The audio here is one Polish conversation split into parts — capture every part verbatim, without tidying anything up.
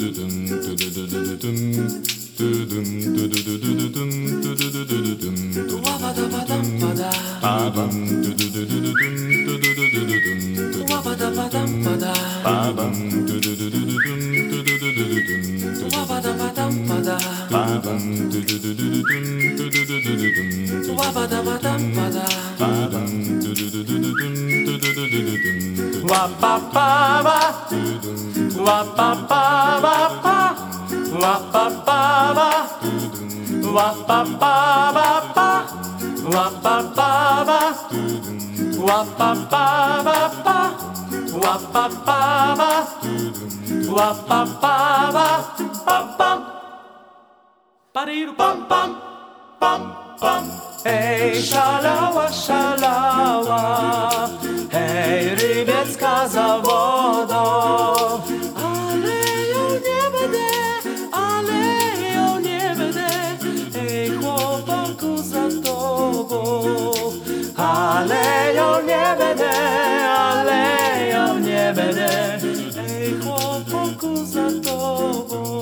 Hej, szalała, szalała, hej, rybiecka za wodą. Ale ją nie będę, ale ją nie będę, hej, chłopaku za tobą. Ale ją nie będę, ale ją nie będę, hej, chłopaku za tobą.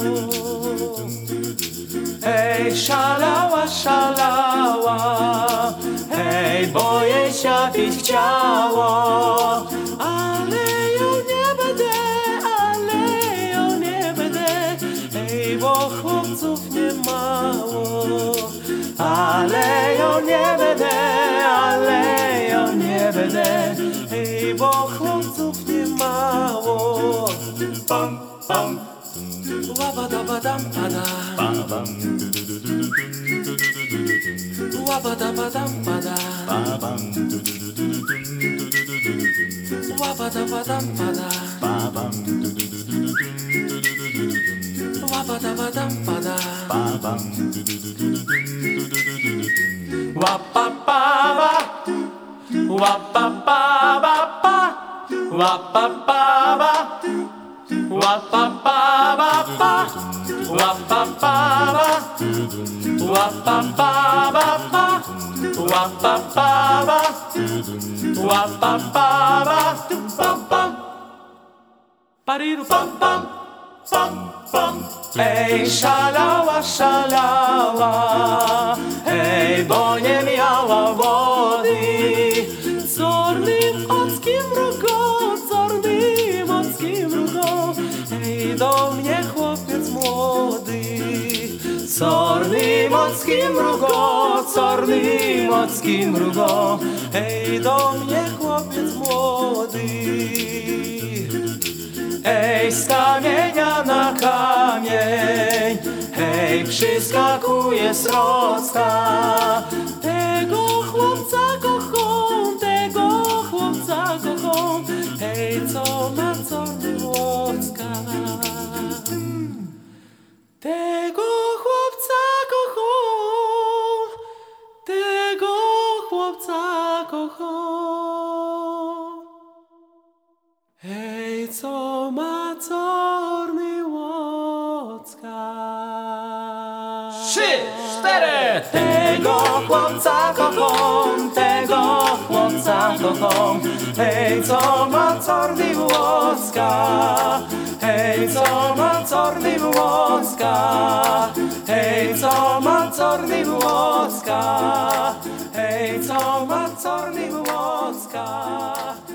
Hej, szalała, szalała, hej, bo jej się pić chciało. Ale ją nie będę, ale ją nie będę, hej, bo chłopców nie mało. Ale ją nie będę, ale ją nie będę, hej, bo chłopców nie mało. Pam, pam. Wabadabadampada, wabadabadampada, wabadabadampada, wabadabadampada, wapapaba, wapapaba, wapapaba. Wapapaba, wapapaba, wapapaba, wapapaba, wapapaba, pam pam, pariru pam pam, pam pam. Hej, szalała, szalała, hej, bo nie miała wody. Zornym ockiem mrugo, zornym ockiem mrugo, hej, do mnie chłopiec młody. Zornym ockiem mrugo, zornym ockiem mrugo, hej, do mnie chłopiec młody. Hej, z kamienia na kamień, hej, przyskakuje sroczka. Tego chłopca kocham, tego chłopca kocham, hej, co ma corny łocka. Tego chłopca kocham, tego chłopca kocham, hej, co ma corny łocka. Trzy, cztery! Tego chłopca kocham, tego chłopca kocham, hej, co ma corny łocka. Hej, co ma corny łocka, hej, co ma corny łocka, hej, co ma corny łocka.